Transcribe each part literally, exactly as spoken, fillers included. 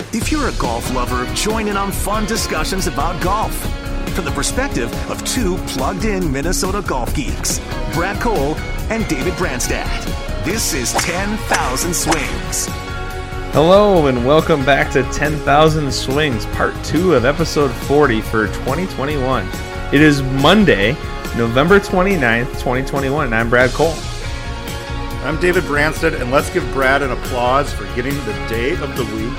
If you're a golf lover, join in on fun discussions about golf from the perspective of two plugged-in Minnesota golf geeks, Brad Cole and David Branstad. This is ten thousand Swings. Hello and welcome back to ten thousand Swings, part two of episode forty for twenty twenty-one. It is Monday, November twenty-ninth, twenty twenty-one, and I'm Brad Cole. I'm David Branstad, and let's give Brad an applause for getting the day of the week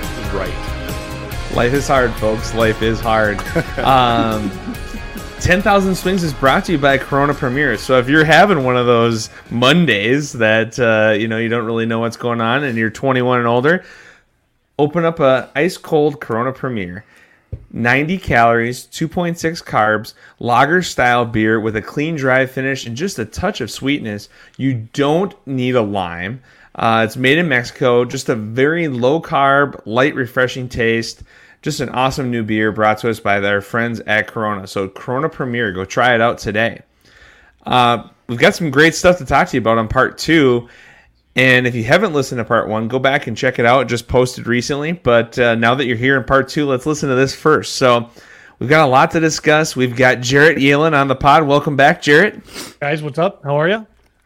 right. Life is hard, folks. Life is hard. Um, ten thousand Swings is brought to you by Corona Premier. So if you're having one of those Mondays that uh, you know you don't really know what's going on and you're twenty-one and older, open up a ice cold Corona Premier. ninety calories, two point six carbs, lager style beer with a clean, dry finish and just a touch of sweetness. You don't need a lime. Uh, it's made in Mexico. Just a very low carb, light, refreshing taste. Just an awesome new beer brought to us by their friends at Corona. So Corona Premier, go try it out today. Uh, we've got some great stuff to talk to you about on part two. And if you haven't listened to part one, go back and check it out. It just posted recently. But uh, now that you're here in part two, let's listen to this first. So we've got a lot to discuss. We've got Jarrett Yellen on the pod. Welcome back, Jarrett. Guys, what's up? How are you?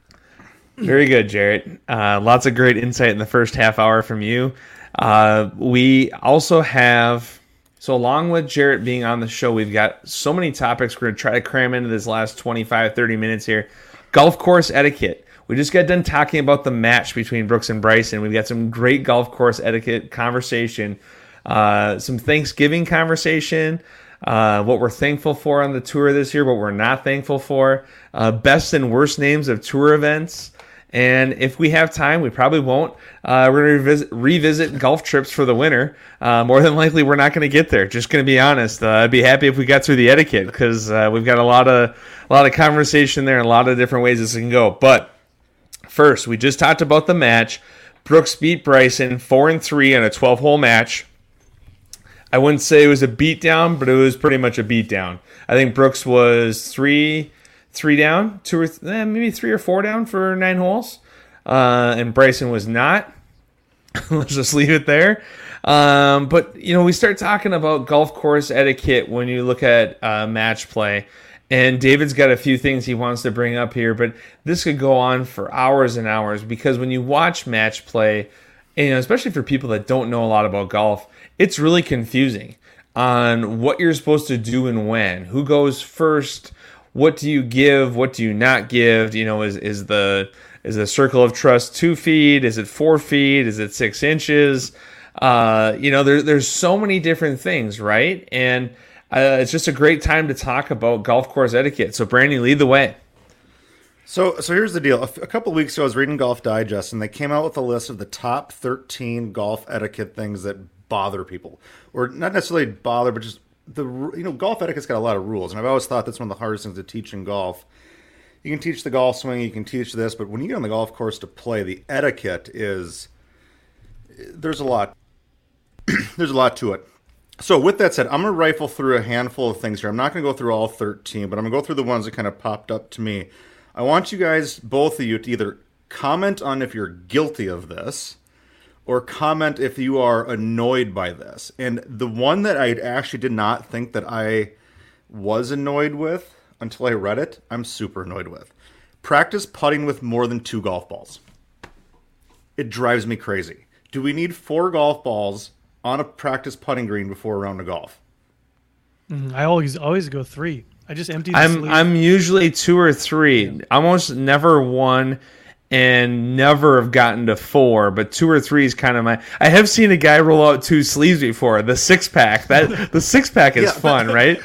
Very good, Jarrett. Uh, lots of great insight in the first half hour from you. Uh, we also have, so along with Jarrett being on the show, we've got so many topics we're going to try to cram into this last twenty-five, thirty minutes here. Golf course etiquette. We just got done talking about the match between Brooks and Bryson. We've got some great golf course etiquette conversation, uh, some Thanksgiving conversation, uh, what we're thankful for on the tour this year, what we're not thankful for, uh, best and worst names of tour events. And if we have time, we probably won't. Uh, we're going to revisit, revisit golf trips for the winter. Uh, more than likely, we're not going to get there. Just going to be honest. Uh, I'd be happy if we got through the etiquette because uh, we've got a lot of a lot of conversation there and a lot of different ways this can go. But first, we just talked about the match. Brooks beat Bryson four and three on a twelve-hole match. I wouldn't say it was a beatdown, but it was pretty much a beatdown. I think Brooks was three. Three down, two or th- eh, maybe three or four down for nine holes, uh, and Bryson was not. Let's just leave it there. Um, but you know, we start talking about golf course etiquette when you look at uh, match play, and David's got a few things he wants to bring up here. But this could go on for hours and hours because when you watch match play, and, you know, especially for people that don't know a lot about golf, it's really confusing on what you're supposed to do and when, who goes first. What do you give? What do you not give? You know, is is the is the circle of trust two feet? Is it four feet? Is it six inches? Uh, you know, there, there's so many different things, right? And uh, it's just a great time to talk about golf course etiquette. So, Brandon, lead the way. So, so here's the deal. A, f- a couple of weeks ago, I was reading Golf Digest, and they came out with a list of the top thirteen golf etiquette things that bother people, or not necessarily bother, but just the you know golf etiquette's got a lot of rules, and I've always thought that's one of the hardest things to teach in golf. You can teach the golf swing, you can teach this, but when you get on the golf course to play, the etiquette is there's a lot. There's a lot to it. So with that said, I'm going to rifle through a handful of things here. I'm not going to go through all thirteen, but I'm going to go through the ones that kind of popped up to me. I want you guys, both of you, to either comment on if you're guilty of this, or comment if you are annoyed by this. And the one that I actually did not think that I was annoyed with until I read it, I'm super annoyed with. Practice putting with more than two golf balls. It drives me crazy. Do we need four golf balls on a practice putting green before a round of golf? Mm, I always always go three. I just empty the I'm sleeve. I'm usually two or three. Yeah. Almost never one. And never have gotten to four, but two or three is kind of my. I have seen a guy roll out two sleeves before. The six pack, that the six pack is yeah, fun, right?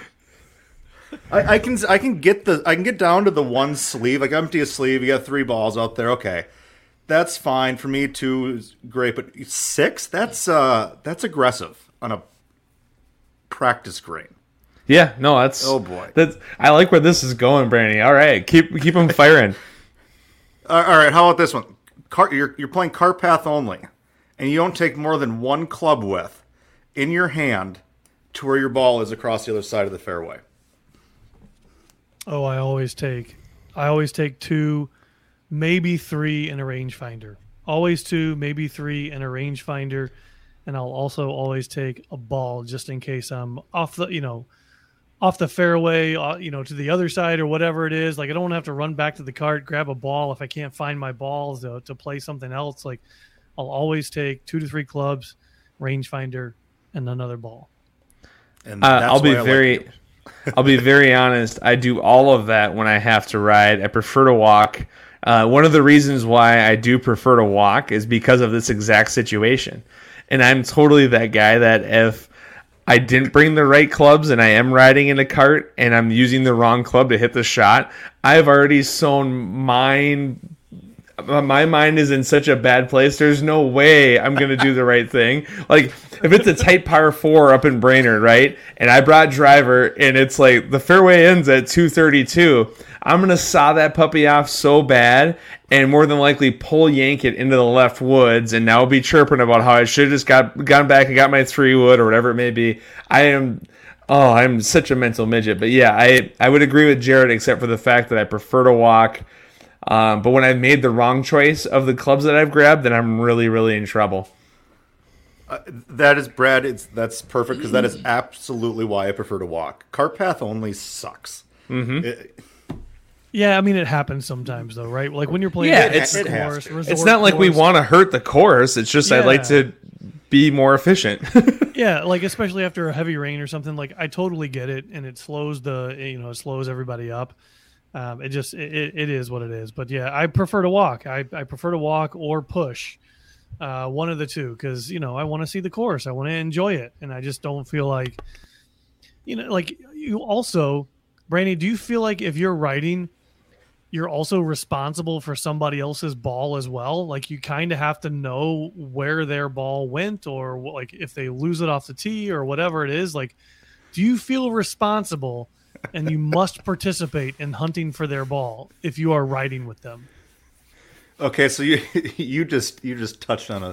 I, I can I can get the I can get down to the one sleeve, like empty a sleeve. You got three balls out there, okay, that's fine for me. Two is great, but six, that's uh that's aggressive on a practice green. Yeah, no, that's oh boy. That's I like where this is going, Brandy. All right, keep keep them firing. All right, how about this one? Car, you're you're playing cart path only, and you don't take more than one club width in your hand to where your ball is across the other side of the fairway. Oh, I always take, I always take two, maybe three in a rangefinder. Always two, maybe three in a rangefinder, and I'll also always take a ball just in case I'm off the, you know, off the fairway, uh, you know, to the other side or whatever it is. Like I don't want to have to run back to the cart, grab a ball if I can't find my balls to, to play something else. Like I'll always take two to three clubs, rangefinder, and another ball. And uh, that's I'll be why I very, like I'll be very honest. I do all of that when I have to ride. I prefer to walk. Uh, one of the reasons why I do prefer to walk is because of this exact situation. And I'm totally that guy that if I didn't bring the right clubs and I am riding in a cart and I'm using the wrong club to hit the shot, I've already sown mine. My mind is in such a bad place. There's no way I'm going to do the right thing. Like if it's a tight par four up in Brainerd, right? And I brought driver and it's like the fairway ends at two thirty-two. I'm going to saw that puppy off so bad and more than likely pull yank it into the left woods and now be chirping about how I should have just got gone back and got my three wood or whatever it may be. I am, oh, I'm such a mental midget. But yeah, I, I would agree with Jared except for the fact that I prefer to walk. Um, but when I've made the wrong choice of the clubs that I've grabbed, then I'm really, really in trouble. Uh, that is, Brad, it's, that's perfect because that is absolutely why I prefer to walk. Cart path only sucks. Mm-hmm. It, Yeah, I mean it happens sometimes though, right? Like when you're playing Yeah, the it's- it has course, to. resort It's not like we course. want to hurt the course. It's just I'd like Yeah. to be more efficient. Yeah, like especially after a heavy rain or something. Like I totally get it, and it slows the you know it slows everybody up. Um, it just it, it is what it is. But yeah, I prefer to walk. I, I prefer to walk or push, uh, one of the two, because you know I want to see the course. I want to enjoy it, and I just don't feel like you know like you also, Brandy. Do you feel like if you're riding, you're also responsible for somebody else's ball as well? Like you kind of have to know where their ball went, or like if they lose it off the tee or whatever it is. Like, do you feel responsible and you must participate in hunting for their ball if you are riding with them? okay, so you you just you just touched on a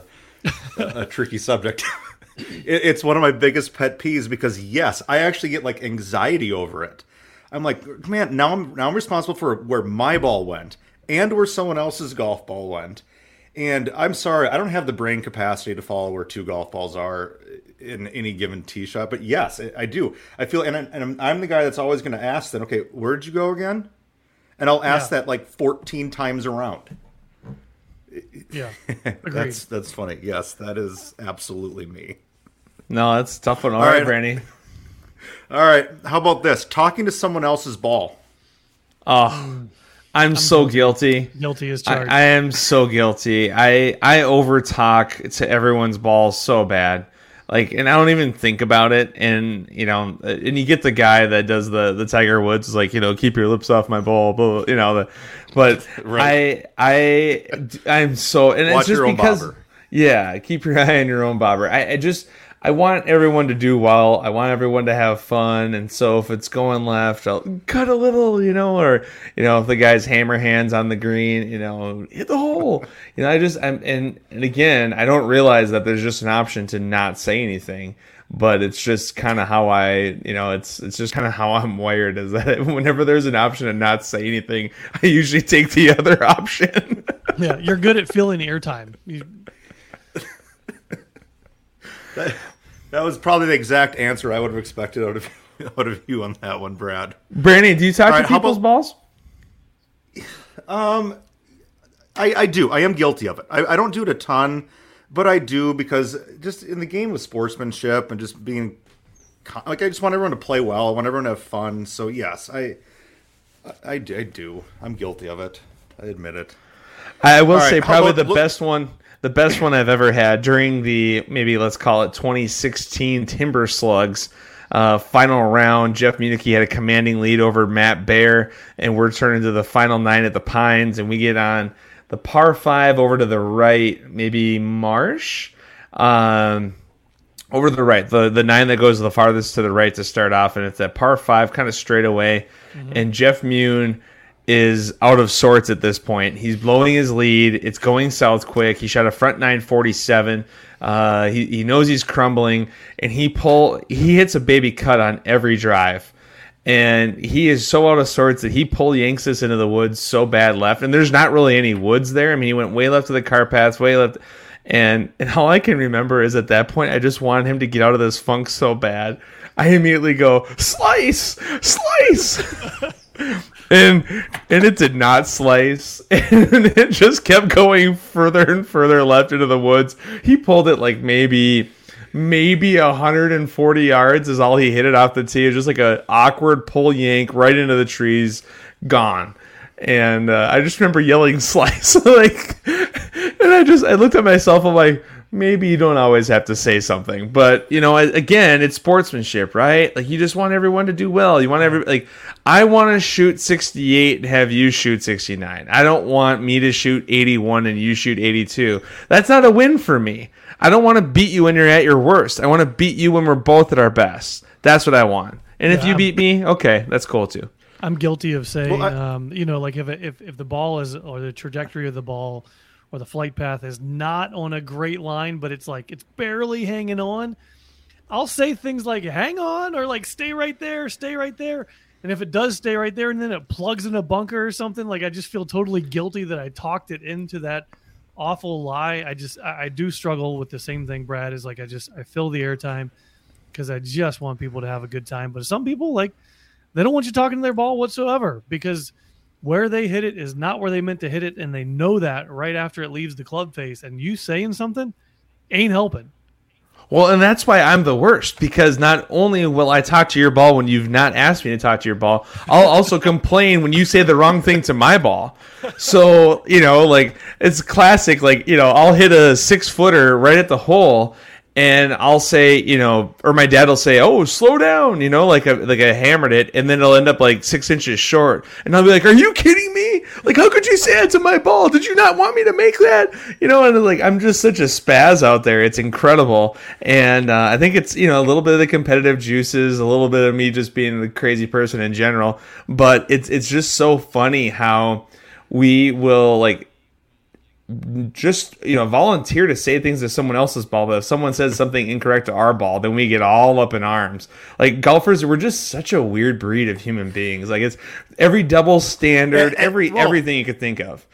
a tricky subject. it, it's one of my biggest pet peeves because yes, I actually get like anxiety over it. I'm like, man, now I'm now I'm responsible for where my ball went and where someone else's golf ball went. And I'm sorry, I don't have the brain capacity to follow where two golf balls are in any given tee shot. But yes, I do. I feel, and, I, and I'm, I'm the guy that's always going to ask then, okay, where'd you go again? And I'll ask Yeah. that like fourteen times around. Yeah, agreed. That's that's funny. Yes, that is absolutely me. No, that's a tough one. All, All right, right. Brandy. All right, how about this? Talking to someone else's ball. Oh, I'm so guilty. Guilty as I, charged. I am so guilty. I I over talk to everyone's balls so bad. Like, and I don't even think about it. And you know, and you get the guy that does the the Tiger Woods, like, you know, keep your lips off my ball, blah, blah, you know. The, but Right. I I I'm so, and Watch it's just your own because, bobber. yeah, keep your eye on your own bobber. I, I just. I want everyone to do well. I want everyone to have fun. And so if it's going left, I'll cut a little, you know, or, you know, if the guy's hammer hands on the green, you know, hit the hole. You know, I just, I'm, and, and again, I don't realize that there's just an option to not say anything, but it's just kind of how I, you know, it's, it's just kind of how I'm wired, is that whenever there's an option to not say anything, I usually take the other option. Yeah, you're good at filling airtime. You, That was probably the exact answer I would have expected out of out of you on that one, Brad. Brandy, do you talk All to right, how people's about- balls? I, I do. I am guilty of it. I, I don't do it a ton, but I do because just in the game of sportsmanship and just being like, I just want everyone to play well. I want everyone to have fun. So yes, I, I, I do. I do. I'm guilty of it. I admit it. I will All right, say how probably about- the look- best one, the best one I've ever had during the, maybe let's call it twenty sixteen Timber Slugs uh, final round. Jeff Munichie had a commanding lead over Matt Baer, and we're turning to the final nine at the Pines, and we get on the par five over to the right, maybe Marsh. Um, over to the right, the the nine that goes the farthest to the right to start off, and it's that par five kind of straight away. Mm-hmm. And Jeff Mune is out of sorts at this point. He's blowing his lead. It's going south quick. He shot a front nine forty-seven. Uh, he he knows he's crumbling, and he pull he hits a baby cut on every drive. And he is so out of sorts that he pull yanks this into the woods so bad left. And there's not really any woods there. I mean, he went way left to the car paths, way left. And and all I can remember is at that point, I just wanted him to get out of this funk so bad. I immediately go, slice, slice. and and it did not slice. And it just kept going further and further left into the woods. He pulled it like maybe maybe one hundred forty yards is all he hit it off the tee. It was just like a awkward pull yank right into the trees, gone. And uh, I just remember yelling slice. like, and I just, I looked at myself, I'm like, maybe you don't always have to say something. But, you know, again, it's sportsmanship, right? Like, you just want everyone to do well. You want every, like, I want to shoot sixty-eight and have you shoot sixty-nine. I don't want me to shoot eighty-one and you shoot eighty-two. That's not a win for me. I don't want to beat you when you're at your worst. I want to beat you when we're both at our best. That's what I want. And if yeah, you beat me, okay, that's cool too. I'm guilty of saying, well, I, um, you know, like if, if if the ball is, or the trajectory of the ball or the flight path is not on a great line, but it's like, it's barely hanging on, I'll say things like, hang on, or like, stay right there, stay right there. And if it does stay right there and then it plugs in a bunker or something, like I just feel totally guilty that I talked it into that awful lie. I just, I, I do struggle with the same thing, Brad, is like, I just, I fill the airtime because I just want people to have a good time. But some people, like, they don't want you talking to their ball whatsoever because where they hit it is not where they meant to hit it, and they know that right after it leaves the club face. And you saying something ain't helping. Well, and that's why I'm the worst, because not only will I talk to your ball when you've not asked me to talk to your ball, I'll also complain when you say the wrong thing to my ball. So, you know, like, it's classic. Like, you know, I'll hit a six-footer right at the hole, and I'll say, you know, or my dad will say, oh, slow down, you know, like, a, like I hammered it, and then it'll end up like six inches short. And I'll be like, are you kidding me? Like, how could you say that to my ball? Did you not want me to make that? You know, and like, I'm just such a spaz out there. It's incredible. And uh, I think it's, you know, a little bit of the competitive juices, a little bit of me just being a crazy person in general. But it's it's just so funny how we will, like, just, you know, volunteer to say things to someone else's ball, but if someone says something incorrect to our ball, then we get all up in arms. Like, golfers, we're just such a weird breed of human beings. Like, it's every double standard, and, and, every well, everything you could think of.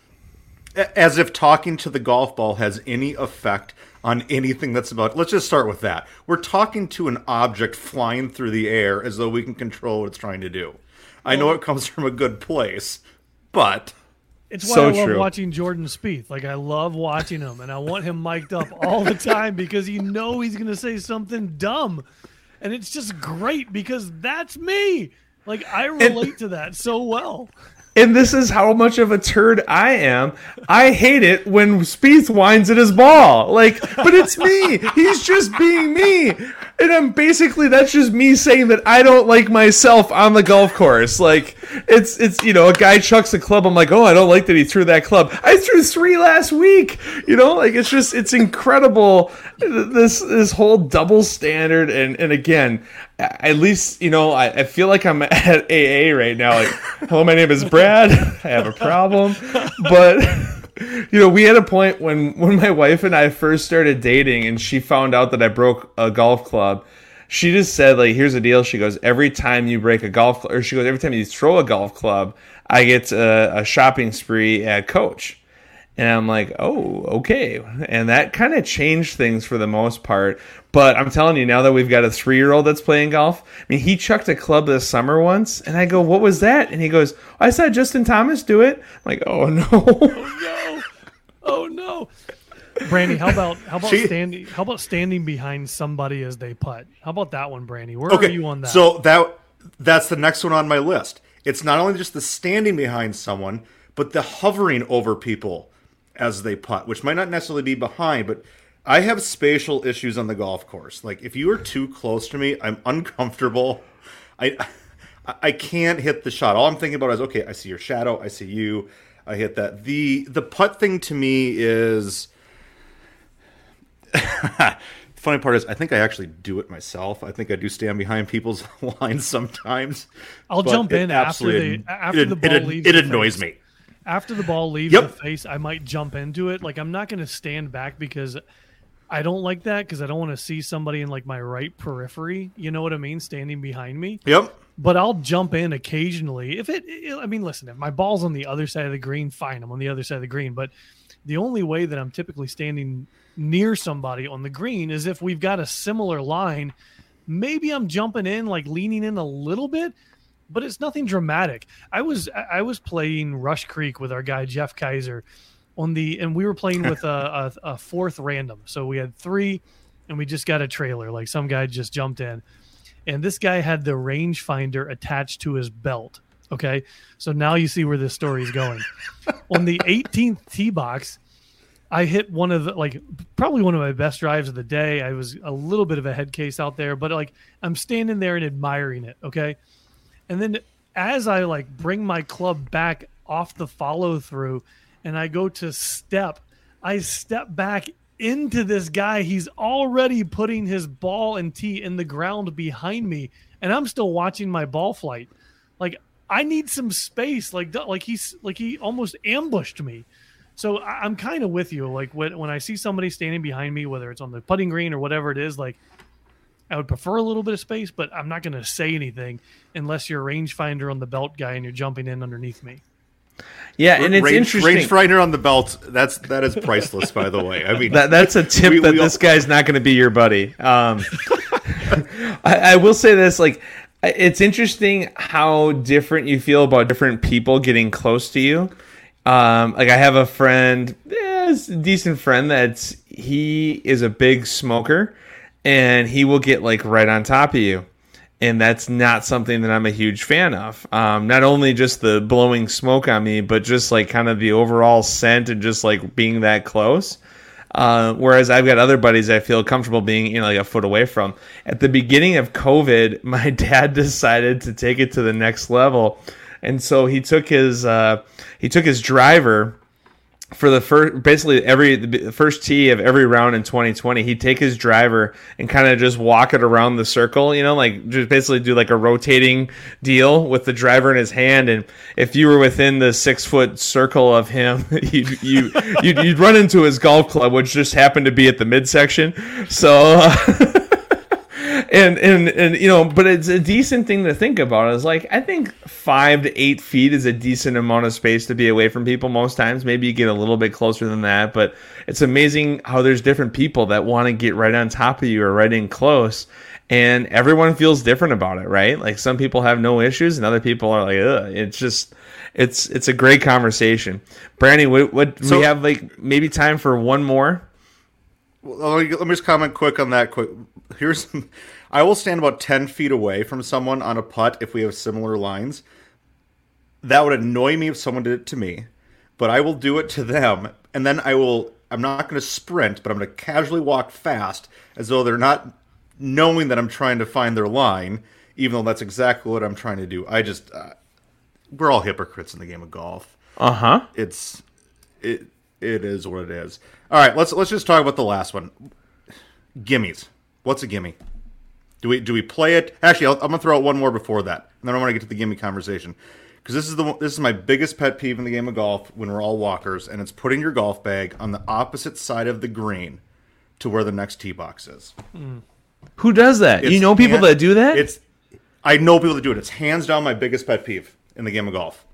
As if talking to the golf ball has any effect on anything that's about. Let's just start with that. We're talking to an object flying through the air as though we can control what it's trying to do. I know it comes from a good place, but it's why so I love true. watching Jordan Spieth. Like, I love watching him, and I want him mic'd up all the time because you know he's going to say something dumb. And it's just great because that's me. Like, I relate and, to that so well. And this is how much of a turd I am. I hate it when Spieth whines at his ball. Like, but it's me. He's just being me. And I'm basically, that's just me saying that I don't like myself on the golf course. Like, it's, it's you know, a guy chucks a club. I'm like, oh, I don't like that he threw that club. I threw three last week. You know, like, it's just, it's incredible. This, this whole double standard. And, and again, at least, you know, I, I feel like I'm at A A right now. Like, hello, my name is Brad. I have a problem. But, you know, we had a point when, when my wife and I first started dating and she found out that I broke a golf club. She just said, like, here's the deal. She goes, every time you break a golf club, or she goes, every time you throw a golf club, I get a, a shopping spree at Coach. And I'm like, oh, okay. And that kind of changed things for the most part. But I'm telling you, now that we've got a three-year-old that's playing golf, I mean, he chucked a club this summer once, and I go, what was that? And he goes, I saw Justin Thomas do it. I'm like, oh, no. Oh, no. Oh, no. Brandy, how about how about she, standing how about standing behind somebody as they putt? How about that one, Brandy? Where okay, are you on that? So that that's the next one on my list. It's not only just the standing behind someone, but the hovering over people as they putt, which might not necessarily be behind, but I have spatial issues on the golf course. Like, if you are too close to me, I'm uncomfortable. I I can't hit the shot. All I'm thinking about is, okay, I see your shadow, I see you, I hit that. The the putt thing to me is the funny part is I think I actually do it myself. I think I do stand behind people's lines sometimes. I'll jump in after the after it, the ball it, leaves. It annoys me. After the ball leaves yep. the face, I might jump into it. Like, I'm not going to stand back because I don't like that, because I don't want to see somebody in, like, my right periphery. You know what I mean? Standing behind me. Yep. But I'll jump in occasionally. If it, I mean, listen, if my ball's on the other side of the green, fine, I'm on the other side of the green. But The only way that I'm typically standing near somebody on the green is if we've got a similar line. Maybe I'm jumping in, like leaning in a little bit, but it's nothing dramatic. I was I was playing Rush Creek with our guy Jeff Kaiser on the, and we were playing with a, a, a fourth random. So we had three, and we just got a trailer. Like some guy just jumped in, and this guy had the rangefinder attached to his belt. Okay, so now you see where this story is going. On the eighteenth tee box, I hit one of the, like, probably one of my best drives of the day. I was a little bit of a head case out there, but like I'm standing there and admiring it. Okay. And then as I like bring my club back off the follow through and I go to step, I step back into this guy. He's already putting his ball and tee in the ground behind me, and I'm still watching my ball flight. Like, I need some space. Like, like he's like he almost ambushed me. So I'm kind of with you. Like when when I see somebody standing behind me, whether it's on the putting green or whatever it is, like I would prefer a little bit of space, but I'm not going to say anything unless you're a rangefinder on the belt guy and you're jumping in underneath me. Yeah, and it's range, interesting. Rangefinder on the belt, that's that is priceless, by the way. I mean, that, that's a tip we, that we this all... guy's not going to be your buddy. Um, I, I will say this, like, it's interesting how different you feel about different people getting close to you. Um, like I have a friend, eh, a decent friend that's he is a big smoker, and he will get like right on top of you, and that's not something that I'm a huge fan of. Um, not only just the blowing smoke on me, but just like kind of the overall scent and just like being that close. Uh, whereas I've got other buddies I feel comfortable being, you know, like a foot away from. At the beginning of COVID, my dad decided to take it to the next level. And so he took his uh, he took his driver for the first, basically every the first tee of every round in twenty twenty. He'd take his driver and kind of just walk it around the circle, you know, like just basically do like a rotating deal with the driver in his hand. And if you were within the six foot circle of him, you you you'd, you'd run into his golf club, which just happened to be at the midsection. So. Uh, And, and, and, you know, but it's a decent thing to think about. Is like, I think five to eight feet is a decent amount of space to be away from people most times. Maybe you get a little bit closer than that, but it's amazing how there's different people that want to get right on top of you or right in close. And everyone feels different about it, right? Like some people have no issues and other people are like, ugh. It's just, it's, it's a great conversation. Brandy, what, what so, we have like maybe time for one more? Well, let me, let me just comment quick on that. Quick, here's, I will stand about ten feet away from someone on a putt if we have similar lines. That would annoy me if someone did it to me, but I will do it to them, and then I will. I'm not going to sprint, but I'm going to casually walk fast, as though they're not knowing that I'm trying to find their line, even though that's exactly what I'm trying to do. I just, uh, we're all hypocrites in the game of golf. Uh huh. It's it it is what it is. All right, let's let's just talk about the last one. Gimmies. What's a gimme? Do we do we play it? Actually, I'll, I'm gonna throw out one more before that, and then I want to get to the gimme conversation, because this is the this is my biggest pet peeve in the game of golf when we're all walkers, and it's putting your golf bag on the opposite side of the green to where the next tee box is. Mm. Who does that? It's you know people hand, that do that? It's I know people that do it. It's hands down my biggest pet peeve in the game of golf.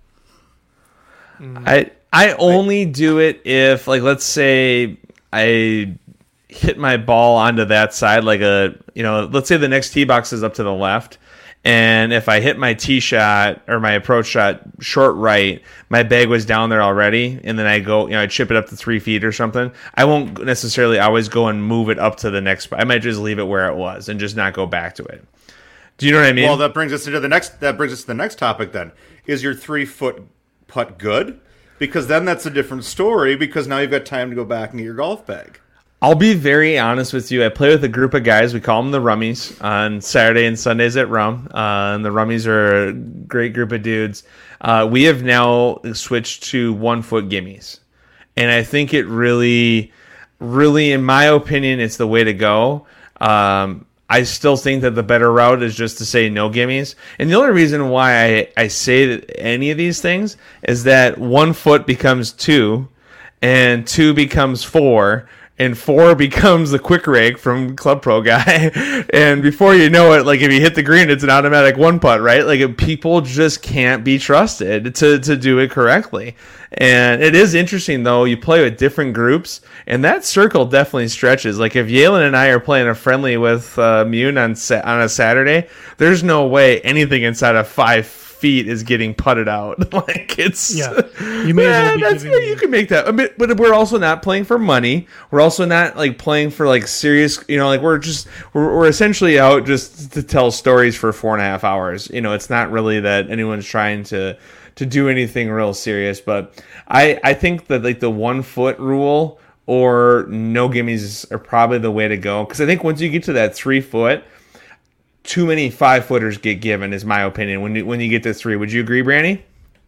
Mm. I I only I, do it if, like, let's say I hit my ball onto that side, like a, you know, let's say the next tee box is up to the left, and if I hit my tee shot or my approach shot short right, my bag was down there already, and then I go, you know, I chip it up to three feet or something. I won't necessarily always go and move it up to the next spot. I might just leave it where it was and just not go back to it. Do you know what I mean? Well, that brings us into the next. That brings us to the next topic. Then, is your three foot putt good? Because then that's a different story. Because now you've got time to go back and get your golf bag. I'll be very honest with you. I play with a group of guys. We call them the Rummies on Saturday and Sundays at Rum. Uh, and the Rummies are a great group of dudes. Uh, we have now switched to one-foot gimmies. And I think it really, really, in my opinion, it's the way to go. Um, I still think that the better route is just to say no gimmies. And the only reason why I, I say that any of these things is that one foot becomes two, and two becomes four, and four becomes the quick rake from Club Pro guy. And before you know it, like if you hit the green, it's an automatic one putt, right? Like people just can't be trusted to, to do it correctly. And it is interesting though, you play with different groups and that circle definitely stretches. Like if Yalen and I are playing a friendly with uh, Mune on, sa- on a Saturday, there's no way anything inside of five feet is getting putted out. Like it's yeah, you may as well be that's, giving you can make that. I mean, but we're also not playing for money. We're also not like playing for like serious. You know, like we're just we're, we're essentially out just to tell stories for four and a half hours. You know, it's not really that anyone's trying to to do anything real serious. But I I think that like the one foot rule or no gimmies are probably the way to go, because I think once you get to that three foot, too many five footers get given, is my opinion. When you, when you get to three, would you agree, Brandy?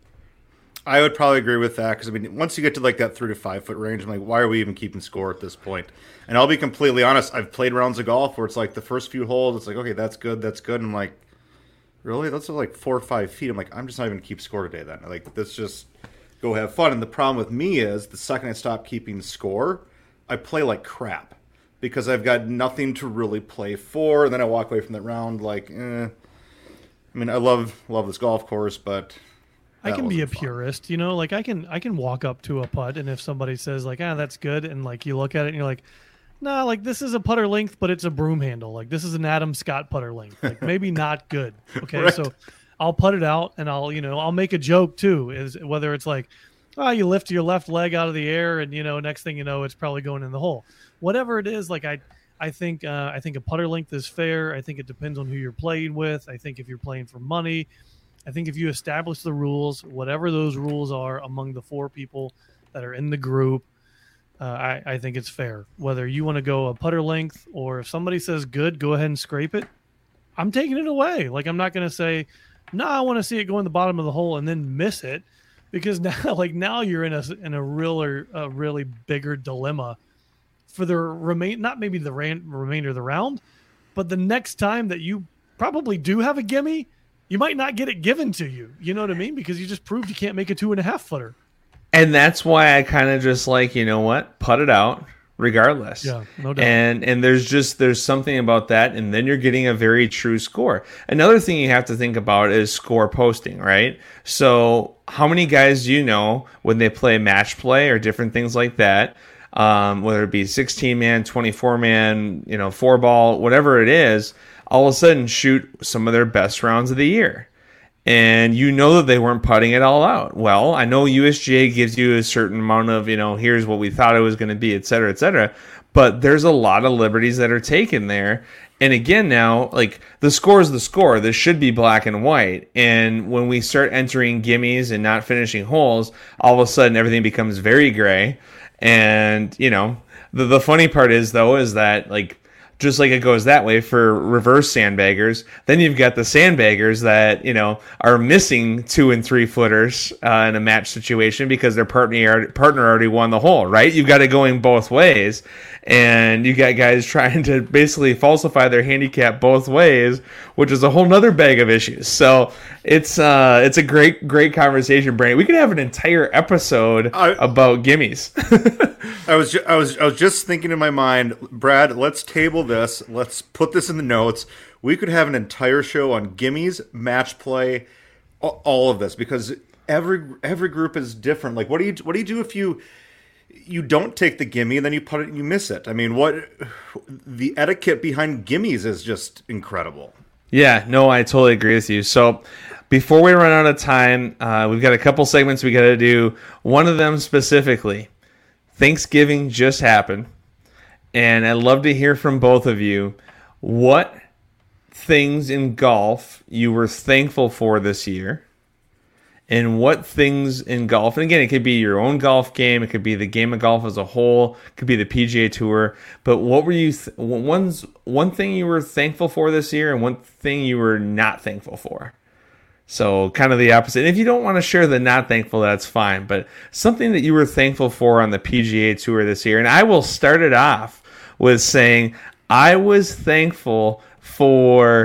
I would probably agree with that, because I mean, once you get to like that three to five foot range, I'm like, why are we even keeping score at this point? And I'll be completely honest, I've played rounds of golf where it's like the first few holes, it's like, okay, that's good, that's good. And I'm like, really? That's like four or five feet. I'm like, I'm just not even going to keep score today then. Like, let's just go have fun. And the problem with me is the second I stop keeping score, I play like crap, because I've got nothing to really play for. And then I walk away from that round like, eh. I mean, I love love this golf course, but I can be a fun. purist, you know, like I can I can walk up to a putt, and if somebody says like, ah, that's good, and like you look at it and you're like, nah, like this is a putter length, but it's a broom handle. Like this is an Adam Scott putter length. Like maybe not good. Okay, Right. so I'll putt it out, and I'll you know I'll make a joke too, is whether it's like, oh, you lift your left leg out of the air, and you know next thing you know it's probably going in the hole. Whatever it is, like I. I think uh, I think a putter length is fair. I think it depends on who you're playing with. I think if you're playing for money, I think if you establish the rules, whatever those rules are among the four people that are in the group, uh, I, I think it's fair. Whether you want to go a putter length, or if somebody says good, go ahead and scrape it, I'm taking it away. Like I'm not going to say, no, I want to see it go in the bottom of the hole and then miss it, because now like now you're in a in a real a really bigger dilemma for the remain, not maybe the ran, remainder of the round, but the next time that you probably do have a gimme, you might not get it given to you. You know what I mean? Because you just proved you can't make a two and a half footer. And that's why I kind of just like, you know what, put it out regardless. Yeah, no doubt. And and there's just there's something about that, and then you're getting a very true score. Another thing you have to think about is score posting, right? So how many guys do you know when they play match play or different things like that? Um, whether it be sixteen man, twenty-four man, you know, four ball, whatever it is, all of a sudden shoot some of their best rounds of the year. And you know that they weren't putting it all out. Well, I know U S G A gives you a certain amount of, you know, here's what we thought it was going to be, et cetera, et cetera. But there's a lot of liberties that are taken there. And again, now, like, the score is the score. This should be black and white. And when we start entering gimmies and not finishing holes, all of a sudden everything becomes very gray. And, you know, the the funny part is, though, is that, like, just like it goes that way for reverse sandbaggers, then you've got the sandbaggers that, you know, are missing two and three footers uh, in a match situation because their partner partner already won the hole, right? You've got it going both ways. And you got guys trying to basically falsify their handicap both ways, which is a whole nother bag of issues. So it's uh, it's a great, great conversation, Brandon. We could have an entire episode I, about gimmies. I was ju- I was I was just thinking in my mind, Brad, let's table this. Let's put this in the notes. We could have an entire show on gimmies, match play, all of this, because every every group is different. Like, what do you what do you do if you you don't take the gimme and then you put it and you miss it? I mean, what the etiquette behind gimmies is just incredible. Yeah, no, I totally agree with you. So before we run out of time, uh, we've got a couple segments we got to do. One of them specifically, Thanksgiving just happened, and I'd love to hear from both of you what things in golf you were thankful for this year, and what things in golf, and again, it could be your own golf game, it could be the game of golf as a whole, it could be the P G A Tour, but what were you, th- one's, one thing you were thankful for this year, and one thing you were not thankful for? So kind of the opposite. And if you don't want to share the not thankful, that's fine, but something that you were thankful for on the P G A Tour this year. And I will start it off with saying I was thankful for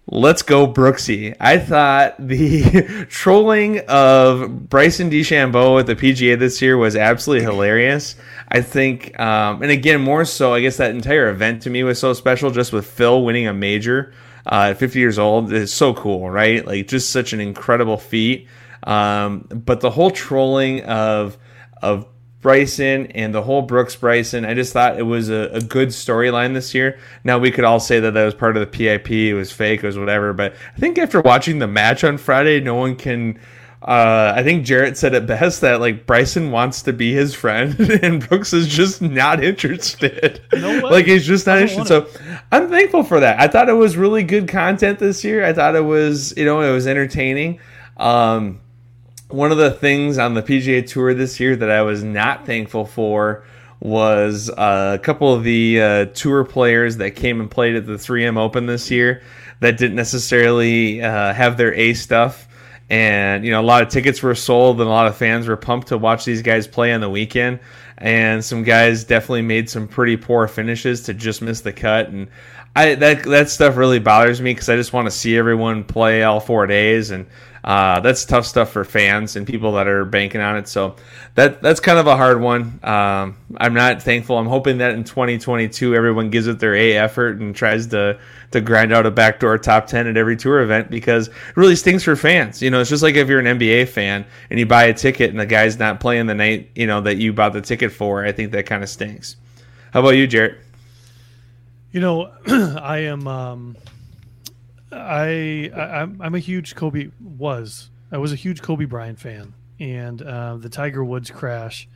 Let's go Brooksy. I thought the trolling of Bryson DeChambeau at the P G A this year was absolutely hilarious. I think, um, and again, more so, I guess that entire event to me was so special, just with Phil winning a major uh, at fifty years old. It's so cool, right? Like, just such an incredible feat. Um, but the whole trolling of of Bryson and the whole Brooks Bryson, I just thought it was a, a good storyline this year. Now, we could all say that that was part of the P I P, it was fake, it was whatever, but I think after watching the match on Friday, no one can... Uh, I think Jarrett said it best that, like, Bryson wants to be his friend and Brooks is just not interested. No way. Like, he's just not interested. So I'm thankful for that. I thought it was really good content this year. I thought it was, you know, it was entertaining. Um, one of the things on the P G A Tour this year that I was not thankful for was uh, a couple of the uh, tour players that came and played at the three M Open this year that didn't necessarily uh, have their A stuff. And, you know, a lot of tickets were sold and a lot of fans were pumped to watch these guys play on the weekend. And some guys definitely made some pretty poor finishes to just miss the cut. And I that that stuff really bothers me because I just want to see everyone play all four days. And uh, that's tough stuff for fans and people that are banking on it. So that that's kind of a hard one. Um, I'm not thankful. I'm hoping that in twenty twenty-two everyone gives it their A effort and tries to to grind out a backdoor top ten at every tour event, because it really stinks for fans. You know, it's just like if you're an N B A fan and you buy a ticket and the guy's not playing the night, you know, that you bought the ticket for. I think that kind of stinks. How about you, Jarrett? You know, I am. Um, I, I I'm I'm a huge Kobe was. I was a huge Kobe Bryant fan, and uh, the Tiger Woods crash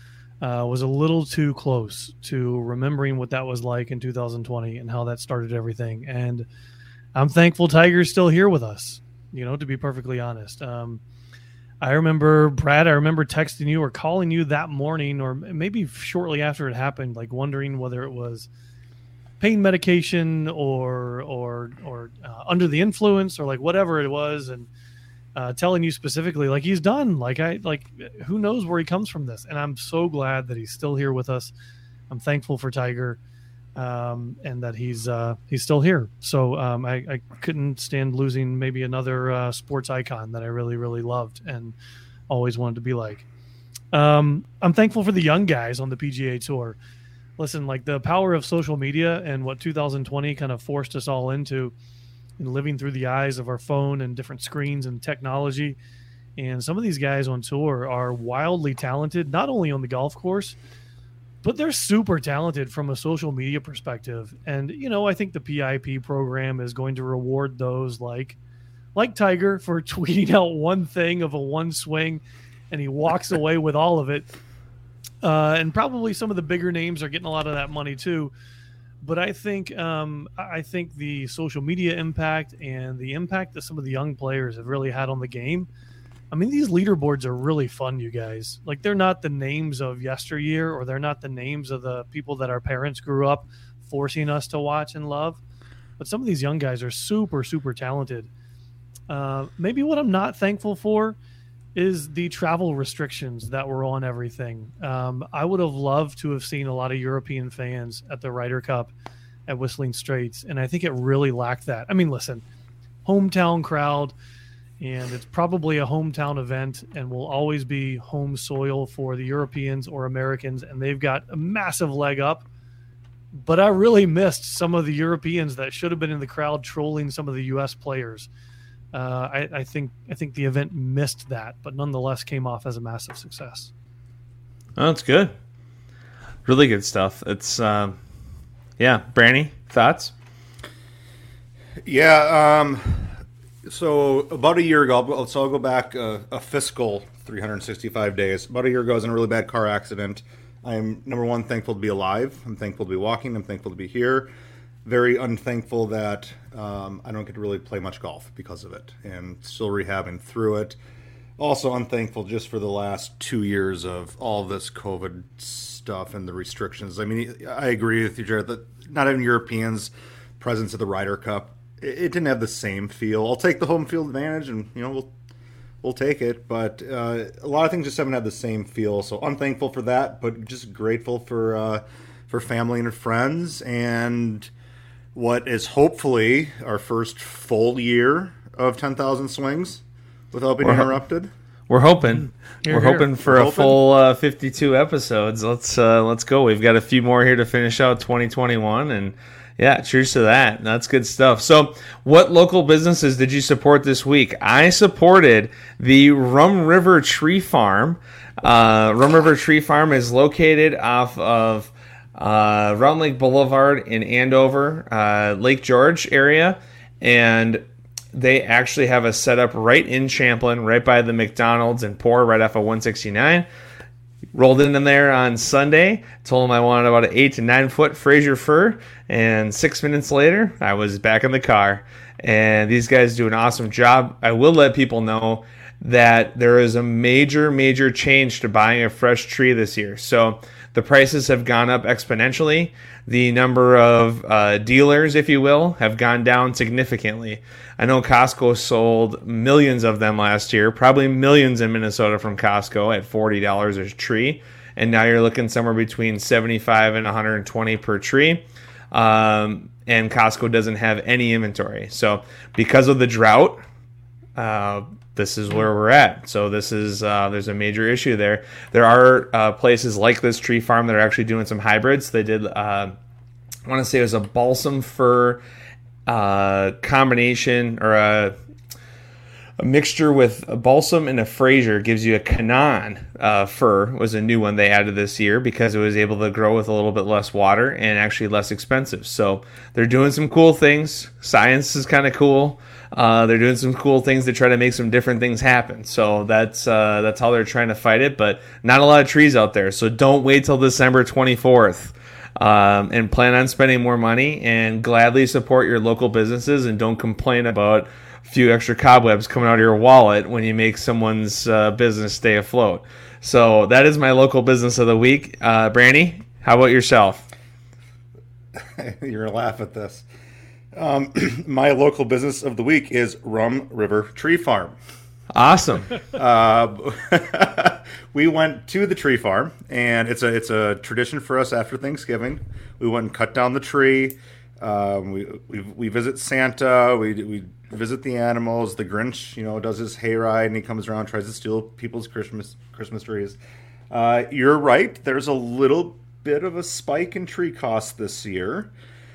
uh, was a little too close to remembering what that was like in two thousand twenty and how that started everything. And I'm thankful Tiger's still here with us. You know, to be perfectly honest. Um, I remember, Brad, I remember texting you or calling you that morning, or maybe shortly after it happened, like wondering whether it was pain medication or or or uh, under the influence or like whatever it was, and uh, telling you specifically, like, he's done. Like, I like who knows where he comes from this. And I'm so glad that he's still here with us. I'm thankful for Tiger, um, and that he's uh, he's still here. So um, I, I couldn't stand losing maybe another uh, sports icon that I really, really loved and always wanted to be like. Um, I'm thankful for the young guys on the P G A Tour. Listen, like, the power of social media and what two thousand twenty kind of forced us all into, and living through the eyes of our phone and different screens and technology. And some of these guys on tour are wildly talented, not only on the golf course, but they're super talented from a social media perspective. And, you know, I think the P I P program is going to reward those like, like Tiger for tweeting out one thing of a one swing and he walks away with all of it. Uh, and probably some of the bigger names are getting a lot of that money too. But I think um, I think the social media impact and the impact that some of the young players have really had on the game. I mean, these leaderboards are really fun, you guys. Like, they're not the names of yesteryear, or they're not the names of the people that our parents grew up forcing us to watch and love. But some of these young guys are super, super talented. Uh, maybe what I'm not thankful for is the travel restrictions that were on everything. Um, I would have loved to have seen a lot of European fans at the Ryder Cup at Whistling Straits, and I think it really lacked that. I mean, listen, hometown crowd, and it's probably a hometown event and will always be home soil for the Europeans or Americans, and they've got a massive leg up. But I really missed some of the Europeans that should have been in the crowd trolling some of the U S players. Uh, I, I think I think the event missed that, but nonetheless came off as a massive success. Oh, that's good. Really good stuff. It's, um, yeah. Branny, thoughts? Yeah. Um, so about a year ago, so I'll go back uh, a fiscal three hundred sixty-five days. About a year ago, I was in a really bad car accident. I'm, number one, thankful to be alive. I'm thankful to be walking. I'm thankful to be here. Very unthankful that um, I don't get to really play much golf because of it, and still rehabbing through it. Also unthankful just for the last two years of all this COVID stuff and the restrictions. I mean, I agree with you, Jared, that not even Europeans' presence at the Ryder Cup, it, it didn't have the same feel. I'll take the home field advantage, and you know we'll we'll take it, but uh, a lot of things just haven't had the same feel. So unthankful for that, but just grateful for uh, for family and friends, and what is hopefully our first full year of ten thousand swings without being We're ho- interrupted. We're hoping. Here, We're here. hoping for We're a hoping. full uh, fifty-two episodes. Let's uh, let's go. We've got a few more here to finish out twenty twenty-one, and yeah, cheers to that. That's good stuff. So, what local businesses did you support this week? I supported the Rum River Tree Farm. Uh, Rum River Tree Farm is located off of uh, Round Lake Boulevard in Andover, uh, Lake George area, and they actually have a setup right in Champlin, right by the McDonald's and Pour, right off of one sixty-nine. Rolled in there on Sunday, told them I wanted about an eight to nine foot Fraser fir, and six minutes later, I was back in the car. And these guys do an awesome job. I will let people know that there is a major, major change to buying a fresh tree this year. So the prices have gone up exponentially. The number of uh, dealers, if you will, have gone down significantly. I know Costco sold millions of them last year, probably millions in Minnesota from Costco at forty dollars a tree. And now you're looking somewhere between seventy-five and one hundred twenty per tree. Um, and Costco doesn't have any inventory. So because of the drought, uh, this is where we're at. So this is uh, there's a major issue there. There are uh, places like this tree farm that are actually doing some hybrids. They did, uh, I want to say it was a balsam fir uh, combination or a, a mixture with a balsam and a Fraser gives you a Canaan uh, fir was a new one they added this year because it was able to grow with a little bit less water and actually less expensive. So they're doing some cool things. Science is kind of cool. Uh, they're doing some cool things to try to make some different things happen. So that's uh, that's how they're trying to fight it. But not a lot of trees out there. So don't wait till December twenty-fourth um, and plan on spending more money and gladly support your local businesses and don't complain about a few extra cobwebs coming out of your wallet when you make someone's uh, business stay afloat. So that is my local business of the week. Uh, Brandy, how about yourself? You're gonna laugh at this. Um, my local business of the week is Rum River Tree Farm. Awesome. Uh, we went to the tree farm, and it's a it's a tradition for us after Thanksgiving. We went and cut down the tree. Um, we, we we visit Santa. We we visit the animals. The Grinch, you know, does his hayride, and he comes around, tries to steal people's Christmas Christmas trees. Uh, you're right. There's a little bit of a spike in tree costs this year.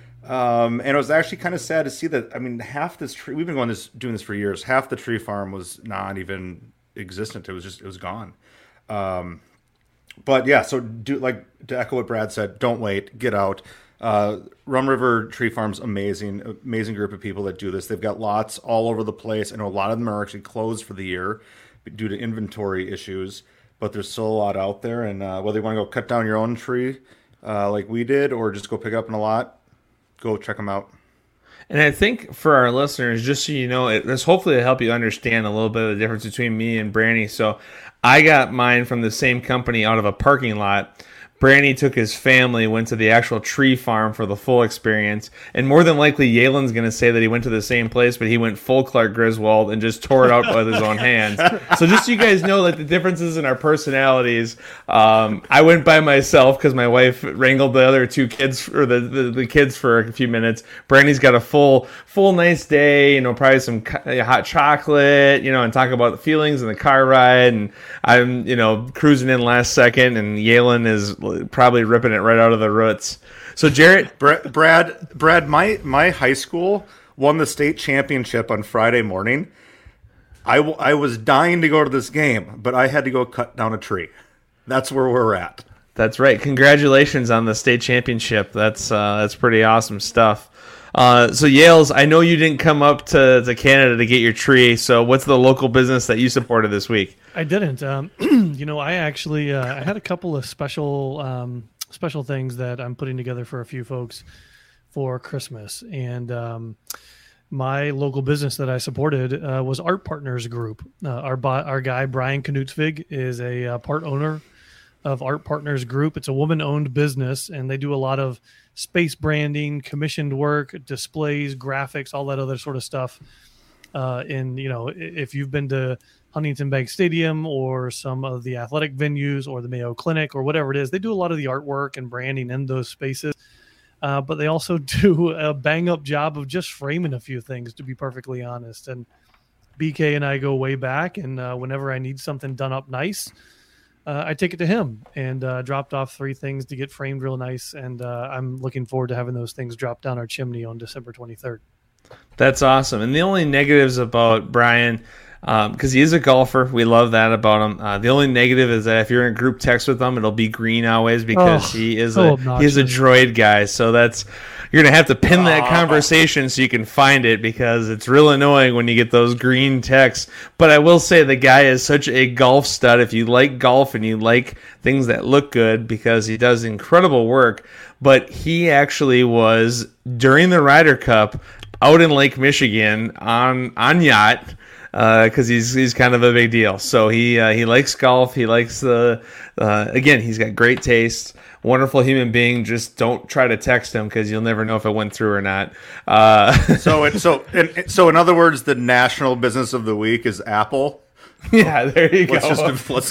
Um, and it was actually kind of sad to see that. I mean, half this tree, we've been going this, doing this for years. Half the tree farm was not even existent. It was just, it was gone. Um, but yeah, so do like to echo what Brad said, don't wait, get out. Uh, Rum River Tree Farm's amazing, amazing group of people that do this. They've got lots all over the place. I know a lot of them are actually closed for the year due to inventory issues, but there's still a lot out there. And, uh, whether you want to go cut down your own tree, uh, like we did, or just go pick up in a lot, go check them out. And I think for our listeners, just so you know, it, this hopefully will help you understand a little bit of the difference between me and Brandy. So I got mine from the same company out of a parking lot. Brandy took his family, went to the actual tree farm for the full experience. And more than likely, Yalen's going to say that he went to the same place, but he went full Clark Griswold and just tore it out with his own hands. So just so you guys know, like, the differences in our personalities. Um, I went by myself because my wife wrangled the other two kids, or the, the, the kids for a few minutes. Brandy's got a full, full nice day, you know, probably some hot chocolate, you know, and talk about the feelings in the car ride. And I'm, you know, cruising in last second, and Yalen is probably ripping it right out of the roots. So Jarrett, Brad, Brad, Brad, my my high school won the state championship on Friday morning. I, w- I was dying to go to this game, but I had to go cut down a tree. That's where we're at. That's right. Congratulations on the state championship. That's uh, that's pretty awesome stuff. Uh, so Yales, I know you didn't come up to, to Canada to get your tree. So what's the local business that you supported this week? I didn't. Um, you know, I actually uh, I had a couple of special um, special things that I'm putting together for a few folks for Christmas, and um, my local business that I supported uh, was Art Partners Group. Uh, our our guy Brian Knutsvig is a uh, part owner of Art Partners Group. It's a woman-owned business, and they do a lot of space branding, commissioned work, displays, graphics, all that other sort of stuff. Uh, and, you know, if you've been to Huntington Bank Stadium or some of the athletic venues or the Mayo Clinic or whatever it is, they do a lot of the artwork and branding in those spaces. uh, but they also do a bang-up job of just framing a few things, to be perfectly honest. And B K and I go way back, and uh, whenever I need something done up nice, uh, I take it to him, and uh, dropped off three things to get framed real nice, and uh, I'm looking forward to having those things drop down our chimney on December twenty-third. That's awesome. And the only negatives about Brian, because um, he is a golfer, we love that about him. Uh, the only negative is that if you're in group text with him, it'll be green always because oh, he is so a he's a droid guy. So that's you're gonna have to pin that oh. conversation so you can find it, because it's real annoying when you get those green texts. But I will say the guy is such a golf stud. If you like golf and you like things that look good, because he does incredible work. But he actually was during the Ryder Cup out in Lake Michigan on on yacht. Because uh, he's he's kind of a big deal. So he uh, he likes golf. He likes the uh, again. He's got great taste. Wonderful human being. Just don't try to text him because you'll never know if it went through or not. Uh, so it, so in, so in other words, the national business of the week is Apple. Yeah, there you let's go. Just, let's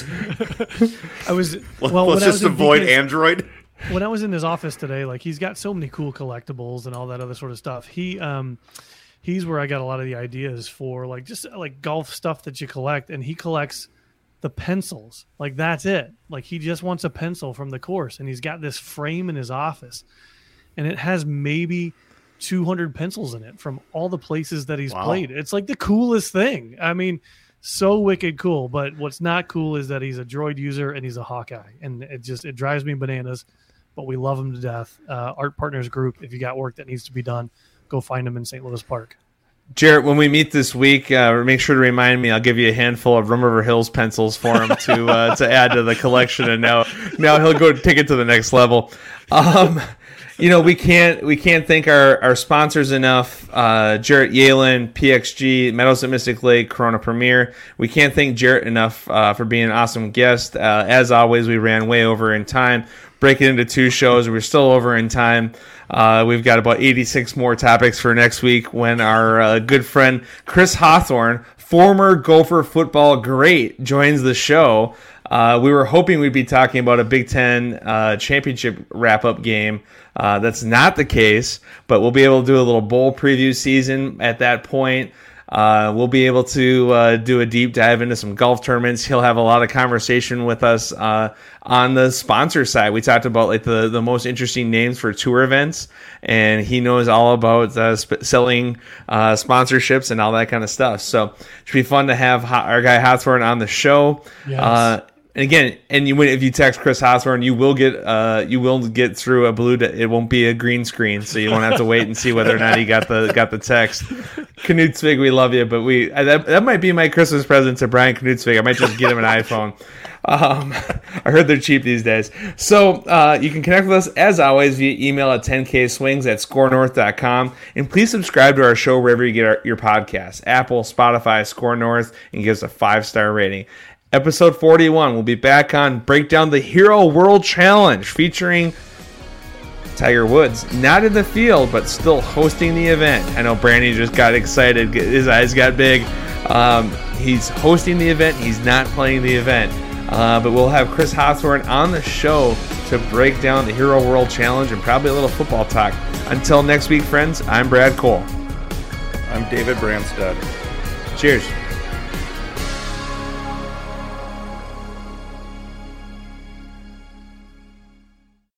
I was well. Let's just avoid Android. When I was in his office today, like he's got so many cool collectibles and all that other sort of stuff. He um. He's where I got a lot of the ideas for, like, just like golf stuff that you collect. And he collects the pencils. Like, that's it. Like, he just wants a pencil from the course. And he's got this frame in his office. And it has maybe two hundred pencils in it from all the places that he's wow. played. It's like the coolest thing. I mean, so wicked cool. But what's not cool is that he's a droid user and he's a Hawkeye. And it just, it drives me bananas. But we love him to death. Uh, Art Partners Group, if you got work that needs to be done, go find him in Saint Louis Park. Jarrett, when we meet this week, uh, make sure to remind me. I'll give you a handful of Rum River Hills pencils for him to uh, to add to the collection, and now now he'll go take it to the next level. Um, you know, we can't we can't thank our, our sponsors enough. Uh, Jarrett Yalen, P X G, Meadows at Mystic Lake, Corona Premier. We can't thank Jarrett enough uh, for being an awesome guest. Uh, as always, we ran way over in time. Break it into two shows. We're still over in time. Uh, we've got about eighty-six more topics for next week when our uh, good friend Chris Hawthorne, former Gopher football great, joins the show. Uh, we were hoping we'd be talking about a Big Ten uh, championship wrap-up game. Uh, that's not the case, but we'll be able to do a little bowl preview season at that point. Uh, we'll be able to uh, do a deep dive into some golf tournaments. He'll have a lot of conversation with us uh, on the sponsor side. We talked about like the, the most interesting names for tour events, and he knows all about uh, sp- selling uh, sponsorships and all that kind of stuff. So it should be fun to have our guy Hawthorne on the show. Yes. Uh, And again, and you, if you text Chris Hawthorne, you will get uh, you will get through a blue. It won't be a green screen, so you won't have to wait and see whether or not he got the got the text. Knutsvig, we love you, but we that, that might be my Christmas present to Brian Knutsvig. I might just get him an iPhone. Um, I heard they're cheap these days. So uh, you can connect with us as always via email at ten K swings at score north dot com, and please subscribe to our show wherever you get our, your podcasts: Apple, Spotify, Score North, and give us a five star rating. Episode forty-one, we'll be back on Break Down the Hero World Challenge featuring Tiger Woods. Not in the field, but still hosting the event. I know Brandy just got excited. His eyes got big. Um, he's hosting the event. He's not playing the event. Uh, but we'll have Chris Hawthorne on the show to break down the Hero World Challenge and probably a little football talk. Until next week, friends, I'm Brad Cole. I'm David Branstad. Cheers.